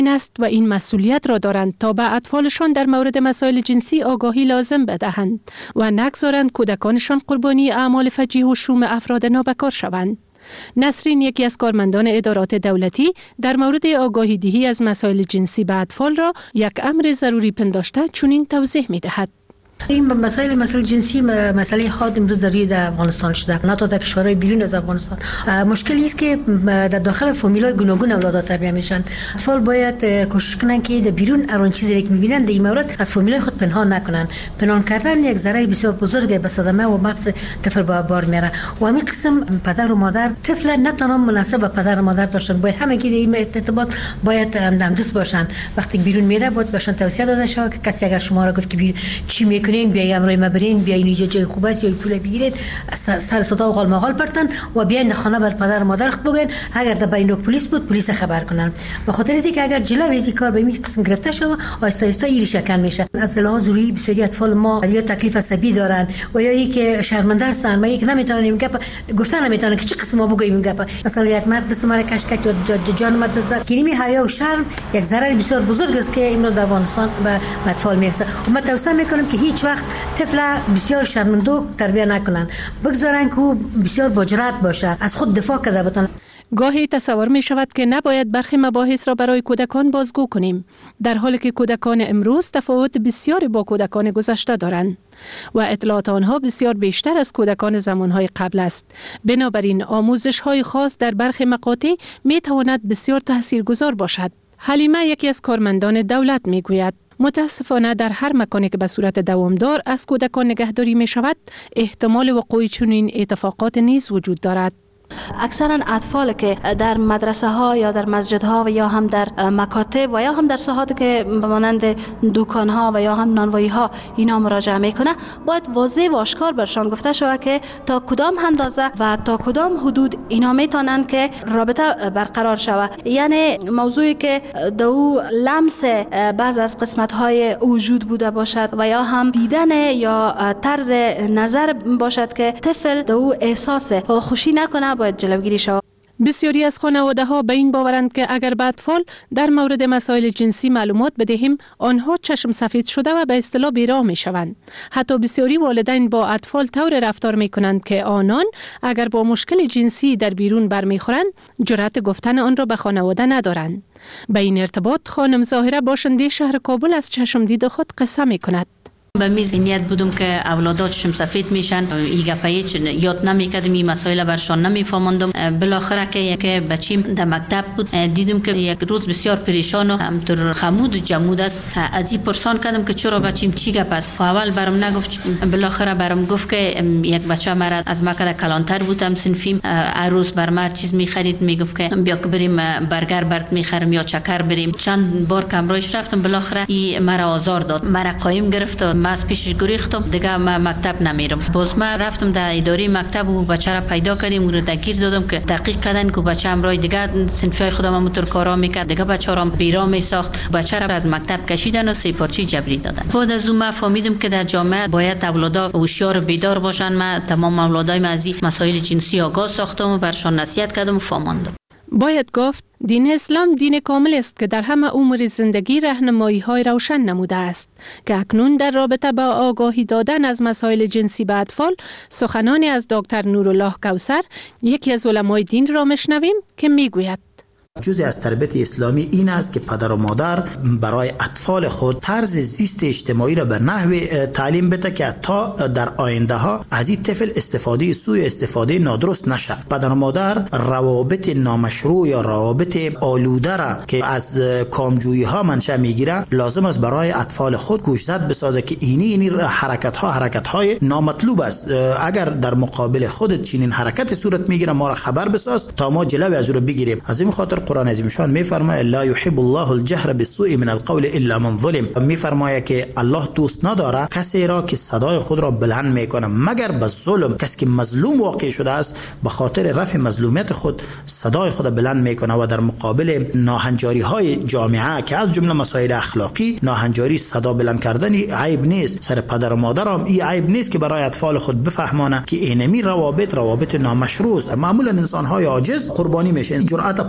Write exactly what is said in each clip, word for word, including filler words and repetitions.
این است و این مسئولیت را دارند تا به اطفالشان در مورد مسائل جنسی آگاهی لازم بدهند و نگذارند کودکانشان قربانی اعمال فجیع و شوم افراد نابکار شوند. نسرین، یکی از کارمندان ادارات دولتی، در مورد آگاهی دهی از مسائل جنسی به اطفال را یک امر ضروری پنداشته چنین توضیح می دهد. این مسائل مسائل جنسی مسئله حاد امروز ضروری در افغانستان شده، نه تا در کشورهای بیرون از افغانستان. مشکلی است که در داخل فامیل‌های گوناگون اولاد تربیت میشن. اطفال باید کوشش کنن که در بیرون هر آن چیزی که میبینن در این مورد از فامیل‌های خود پنهان نکنن. پنهان کردن یک ضرر بسیار بزرگ به صدمه و مغز طفل به بار میاره. و همین قسم پدر و مادر طفل نه تنها مناسب پدر و مادر باشن، باید همه کی در این ارتباط باید همدست باشن. وقتی بیرون میره باید بهشون توصیه داده شود که کسی اگر شما را گفت که بیرون چی میکنین، بیاین امروز ما برین، بیاین اینجا جای خوب است یا پول بگیرید، سر صدا و قال مقال پرتن و بیاین خانه بر پدر مادر خود بگین. اگر در بین پلیس بود پلیس خبر کنن. به خاطر اینکه اگر جلوی از این کار به این قسم گرفته شود آهسته آهسته این شکل میشه. از لحاظ روحی بسیاری اطفال ما یا تکلیف عصبی دارن و یا اینکه شرمنده هستن، ما یک نمیتونن این گپ گفتن نمیتونن که چه قسم ما بگیم این گپ. مثلا یک مرد دست ما کش کرد یا جان ما دست کریمی حیا و شرم یک ضرر بسیار بزرگ است که امروز در افغانستان به اطفال میرسه. و ما توصیه میکنم که هیچ وقت طفل بسیار شرمندوک تربیت نکنن، بگذارن که او بسیار با جرأت باشه، از خود دفاع کنه بتونه. گاهی تصور می شود که نباید برخی مباحث را برای کودکان بازگو کنیم، در حالی که کودکان امروز تفاوت بسیاری با کودکان گذشته دارند و اطلاعات آنها بسیار بیشتر از کودکان زمانهای قبل است. بنابراین آموزش های خاص در برخی مقاطع می تواند بسیار تاثیرگذار باشد. حلیمه، یکی از کارمندان دولت، می گوید متاسفانه در هر مکانی که به صورت دوامدار از کودکان نگهداری می شود، احتمال وقوع چنین اتفاقات نیز وجود دارد. اکثرا اطفال که در مدرسه ها یا در مسجد ها و یا هم در مکاتب و یا هم در ساحات که مانند دکان ها و یا هم نانوایی ها اینا مراجعه میکنه، باید واضح و آشکار برشان گفته شود که تا کدام اندازه و تا کدام حدود اینا میتونن که رابطه برقرار شود. یعنی موضوعی که دو لمس بعض از قسمت های وجود بوده باشد و یا هم دیدن یا طرز نظر باشد که طفل دو احساس خوشی نکنه، باید جلوگیری شود. بسیاری از خانواده ها به این باورند که اگر به اطفال در مورد مسائل جنسی معلومات بدهیم، آنها چشم سفید شده و به اصطلاح بیراه می شوند. حتی بسیاری والدین با اطفال طور رفتار می کنند که آنان اگر با مشکل جنسی در بیرون برمیخورند، جرأت گفتن آن را به خانواده ندارند. به این ارتباط خانم ظاهره، باشنده شهر کابل، از چشم دید خود قصه می کند. به میز نیت بودم که اولادات چشم سفید میشن، این گپایی یاد نمیکردم، این مسائل برشان نمیفهموندم. بالاخره که که بچیم در مکتب بود، دیدم که یک روز بسیار پریشان و همطور خمود و جمود است. از این پرسان کردم که چرا بچیم چی گپ است. اول برام نگفت، بالاخره برام گفت که یک بچه مرا از مکه کلانتر بودم صنفیم، هر روز بر مر چیز میخرید، میگفت که بیا که بریم برگر برات میخرم یا چکر بریم. چند بار کمرایش رفتم، بالاخره این مرا آزار داد، مرا قایم گرفت. ما از پیشش گریختم، دیگه ما مکتب نمیرم. باز ما رفتم در اداره مکتب و بچه را پیدا کردیم، او را دگیر دادم که تحقیق کردن که بچه امرای دیگه صنفای خودم موتور کارا میکرد، دیگه بچه را بیرا میساخت. بچه را از مکتب کشیدن و سه پارچه جبری دادن. بعد از اون ما فهمیدم که در جامعه باید اولادا هوشیار و بیدار باشن. ما تمام اولادای ما از مسائل جنسی آگاه ساختم و برشان نصیحت کردم و فهماندم. باید گفت دین اسلام دین کامل است که در همه امور زندگی راهنمایی‌های روشن نموده است که اکنون در رابطه با آگاهی دادن از مسائل جنسی به اطفال سخنانی از دکتر نورالله کوثر، یکی از علمای دین، را میشنویم که میگوید جزء از تربیت اسلامی این است که پدر و مادر برای اطفال خود طرز زیست اجتماعی را به نحو تعلیم بده که تا در آینده ها از این طفل استفاده سوء استفاده نادرست نشه. پدر و مادر روابط نامشروع یا روابط آلوده را که از کامجویی ها منشأ میگیره لازم است برای اطفال خود گوشزد بسازه که اینی اینی حرکت ها حرکت های نامطلوب است. اگر در مقابل خودت چنین حرکت صورت میگیره ما را خبر بساز تا ما جلوی از او را بگیریم. از این خاطر قرآن عظیم شان میفرماید لا يحب الله الجهر بالسوء من القول الا من ظلم. میفرماید که الله دوست نداره کسی را که صدای خود را بلند میکنه مگر به ظلم. کسی که مظلوم واقع شده است به خاطر رفع مظلومیت خود صدای خود بلند میکنه و در مقابل ناهنجاری های جامعه که از جمله مسائل اخلاقی ناهنجاری صدا بلند کردن عیب نیست. سر پدر و مادر هم این عیب نیست که برای اطفال خود بفهمانه که اینمی روابط روابط نامشروع است. معمولا انسان های عاجز قربانی میشن. جرأت پدر و مادر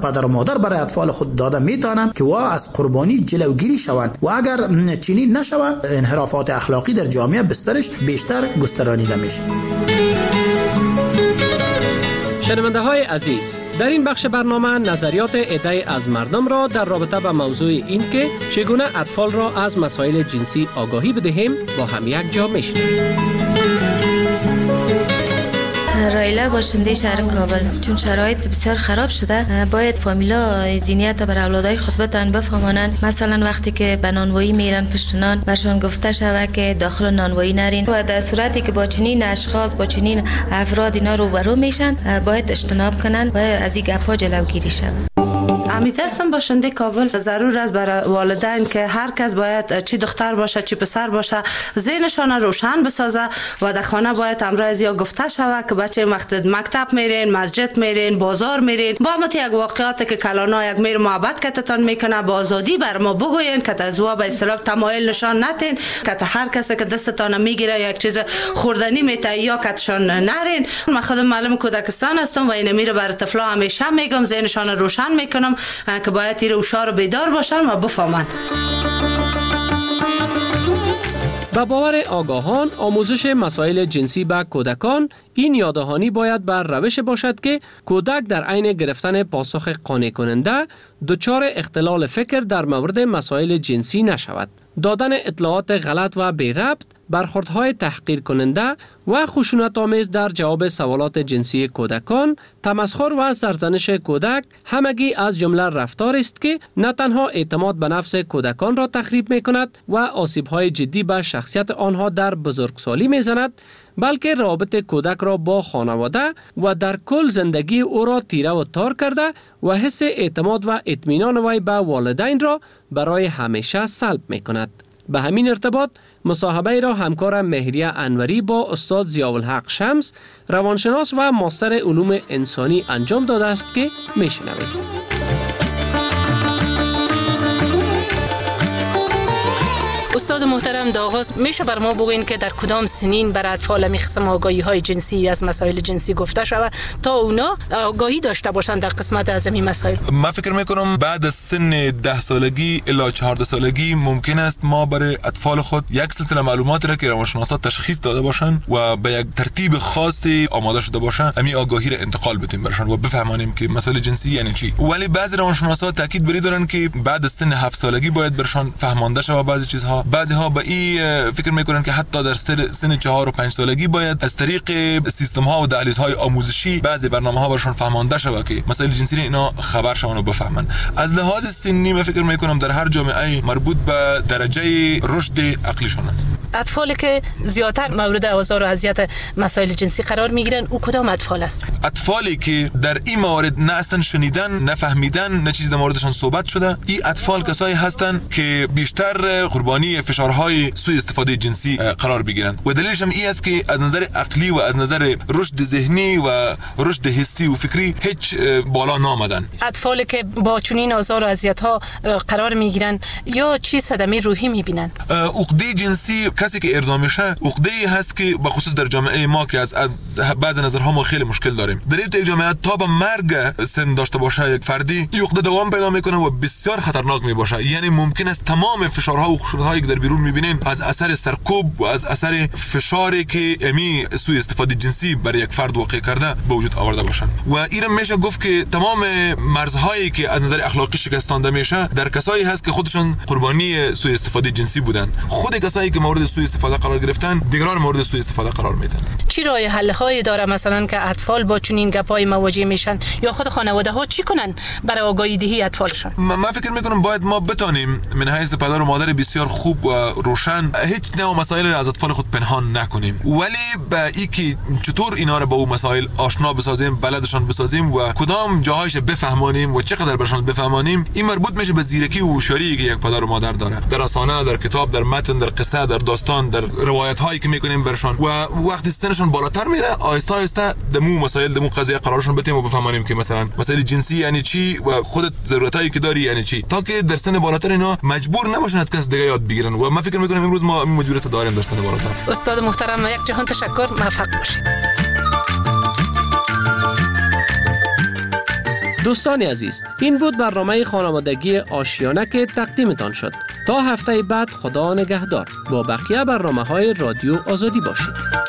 مادر برای اطفال خود داده میتوانند که وا از قربانی جلوگیری شوند و اگر چنین نشود انحرافات اخلاقی در جامعه بسترش بیشتر گسترانیده میشه. شنونده های عزیز، در این بخش برنامه نظریات عده از مردم را در رابطه با موضوع این که چگونه اطفال را از مسائل جنسی آگاهی بدهیم با هم یک جا میشنویم. رایلا باشنده شهر کابل، چون شرایط بسیار خراب شده باید فامیلا ذهنیت بر اولادای خود بتن بفهمانند. مثلا وقتی که به نانوایی میرن پشت نان برشان گفته شود که داخل نانوایی نرین و در صورتی که با چنین اشخاص با چنین افراد اینا روبرو میشن باید اجتناب کنن و از این گپ‌ها جلوگیری شود. امیت هستم باشنده کابل. ضرور است برای والدین که هر کس باید چی دختر باشه چی پسر باشه ذهنشان روشن بسازه و در خانه باید امروز یا گفته شود که بچه وقت مکتب میرین، مسجد میرین، بازار میرین، با مت یک واقعیت که کلانا یک میر محبت کتتان میکنه با آزادی بر ما بگوین که از وا به اصطلاح تمایل نشان نتین که هر کسی که دستتان میگیره یک چیز خوردنی میته یا کتشان نرین. من خودم معلم کودکستان هستم و این میره بر طفلا همیشه میگم ذهنشان روشن میکنم که باید تیر هوشیار و بیدار باشن و بفهمن. با باور آگاهان آموزش مسائل جنسی به کودکان این یاددهانی باید بر روش باشد که کودک در عین گرفتن پاسخ قانع کننده دچار اختلال فکر در مورد مسائل جنسی نشود. دادن اطلاعات غلط و بی ربط، برخوردهای تحقیر کننده و خشونت‌آمیز در جواب سوالات جنسی کودکان، تمسخر و سرزنش کودک همگی از جمله رفتار است که نه تنها اعتماد به نفس کودکان را تخریب می‌کند و آسیب‌های جدی به شخصیت آنها در بزرگسالی می‌زند، بلکه رابط کودک را با خانواده و در کل زندگی او را تیره و تار کرده و حس اعتماد و اطمینان وی به والدین را برای همیشه سلب می‌کند. به همین ارتباط مصاحبه را همکارم مهریه انوری با استاد ضیاءالحق شمس، روانشناس و ماستر علوم انسانی انجام داده است که میشنوید. استاد محترم، در آغاز میشه بر ما بگوین که در کدام سنین بر اطفال می قسم آگاهی های جنسی از مسائل جنسی گفته شود تا اونا آگاهی داشته باشند در قسمت از این مسائل؟ من فکر میکنم بعد از سن ده سالگی الی چهارده سالگی ممکن است ما برای اطفال خود یک سلسله معلومات را که روانشناسا تشخیص داده باشند و به یک ترتیب خاصی آماده شده باشند امی آگاهی را انتقال بدیم برشان و بفهمانیم که مسائل جنسی یعنی چی. ولی بعضی روانشناسا تاکید بری دارن که بعد از سن هفت سالگی باید برشان فهمانده شود بعضی چیزها. بعضی ها به این فکر میکنن که حتی در سن چهار و پنج سالگی باید از طریق سیستم ها و دهلیز های آموزشی بعضی برنامه ها برشان فهمانده شود که مسائل جنسی اینا خبر شون و بفهمن. از لحاظ سنی من فکر میکنم در هر جامعه مربوط به درجه رشد عقلیشون است. اطفالی که زیاتر مورد آزار و اذیت مسائل جنسی قرار میگیرن او کدام اطفال است؟ اطفالی که در این موارد نه اصلا شنیدن، نه فهمیدن، نه چیز در موردشان صحبت شده، این اطفال کسایی هستند که بیشتر قربانی فشارهای سوء استفاده جنسی قرار بگیرن و دلیلش هم این است که از نظر عقلی و از نظر رشد ذهنی و رشد حسی و فکری هیچ بالا نامدن. اطفالی که با چنین آزار و اذیت‌ها قرار میگیرن یا چی صدمه روحی میبینن؟ عقده جنسی کسی که ارضا میشه عقده‌ای هست که به خصوص در جامعه ما که از از بعض نظرها ما خیلی مشکل داریم. در این جامعه تا به مرگ سن داشته باشه یک فردی این عقده دوام پیدا میکنه و بسیار خطرناک میباشه. یعنی ممکن است تمام فشارها و خشونت‌هایی که در بیرون میبینیم از اثر سرکوب و از اثر فشاری که امی سوء استفاده جنسی برای یک فرد واقع کرده به وجود آورده باشن. و این میشه گفت که تمام مرزهایی که از نظر اخلاقی شکستانده میشه در کسایی هست که خودشون قربانی سوء استفاده جنسی بودن. خود کسایی که مورد سوء استفاده قرار گرفتن دیگران مورد سوء استفاده قرار میدن. چی راه حل هایی داره مثلا که اطفال با چنین گپای مواجه میشن یا خود خانواده ها چی کنن برای آگاهی دهی اطفالشون؟ من فکر میکنم باید ما بتونیم من حیث پدر و مادر بسیار خوب و روشن هیچ نوع مسائل را از اطفال خود پنهان نکنیم، ولی به این که چطور اینا را با اون مسائل آشنا بسازیم، بلدشان بسازیم و کدام جاهایش بفهمانیم و چقدر برشان بفهمانیم، این مربوط میشه به زیرکی و هوشیاری که یک پدر و مادر داره در افسانه، در کتاب، در متن، در قصه، در داستان، در روایت هایی که میکنیم برشان و وقتی سنشون بالاتر میره آهسته آهسته دمو مسائل دمو قضیه قرارشون بدیم و بفهمانیم که مثلا مسائل جنسی یعنی چی و خودت ضرورتایی که داری یعنی چی، تا که در سن بالاتر اینا مجبور نباشن از کس دیگه یاد بگیرن. و من فکر میکنم امروز ما این مجبوریت داریم در سن بالاتر. استاد محترم یک جهان تشکر، موفق باشید. دوستان عزیز، این بود برنامه خانوادگی آشیانه که تقدیمتان شد. تا هفته بعد خدا نگهدار. با بقیه برنامه‌های رادیو آزادی باشید.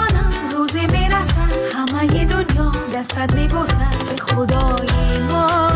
دستت میبوسم به خدای ما.